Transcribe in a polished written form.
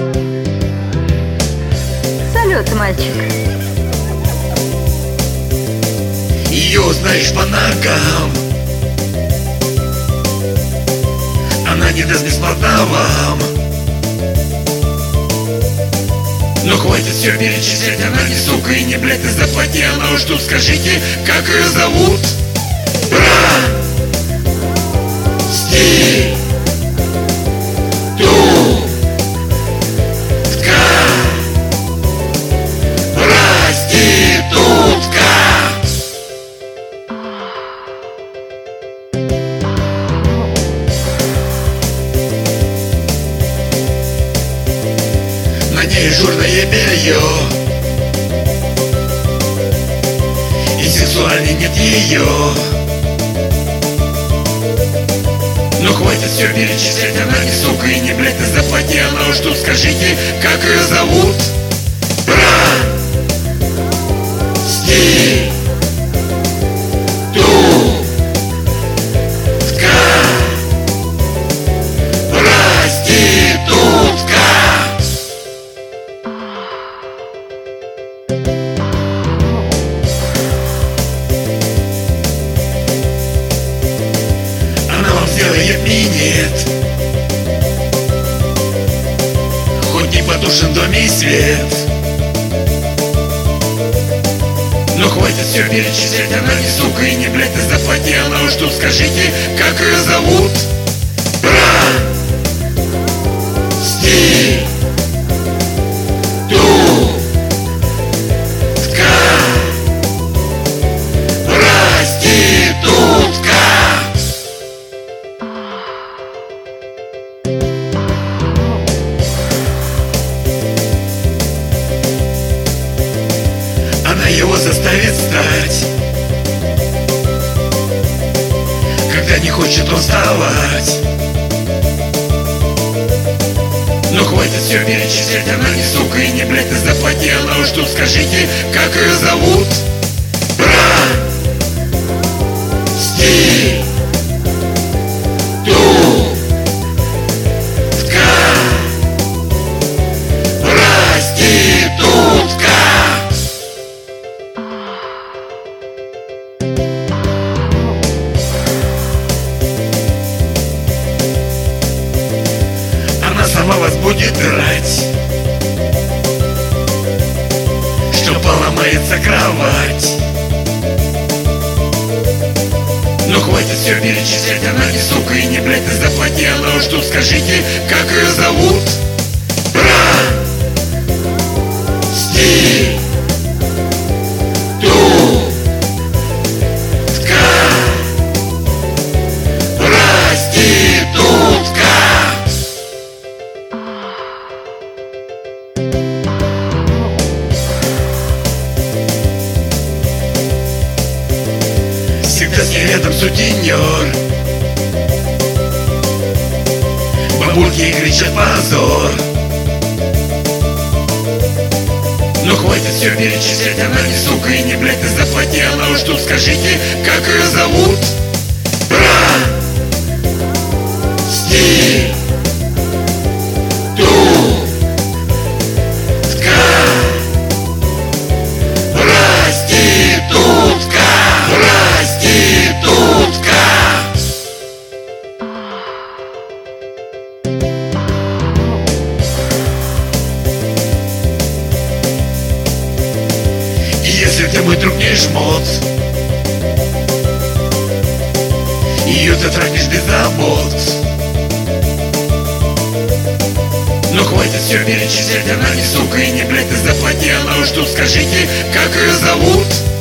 Салют, мальчик. Ее узнаешь по ногам. Она не даст бесплатно вам. Но хватит все перечислять, она не сука и не блядь, ты заплати, она уж тут скажите, как ее зовут? Прости. На ней ажурное белье, и сексуальный нет ее. Но хватит все перечислять, она не сука и не блядь, ты заплати, она уж тут скажите, как ее зовут? Прости. Сделает минет, хоть не потушен в доме и свет. Но хватит все перечислять, она не сука и не блядь, ты заплати, она уж тут скажите, как ее зовут? Прости. Она его заставит встать, когда не хочет он вставать. Но хватит все перечислять, она не сука и не блядь, ты заплати, она уж тут скажите, как ее зовут? Прости. Она сама вас будет драть, что поломается кровать. Но хватит все перечислять, она не сука и не блядь, ты заплати, она уж тут скажите, как ее зовут? Прости. Всегда с ней рядом сутенер, бабульки кричат позор. Но хватит все перечислять, она не сука и не блядь, ты заплати, она уж тут скажите, как ее зовут? Прости. Если ты мой друг не жмот, ее ты трахнешь без забот. Но хватит все перечислять, она не сука и не блядь, ты заплати, она уж тут скажите, как ее зовут?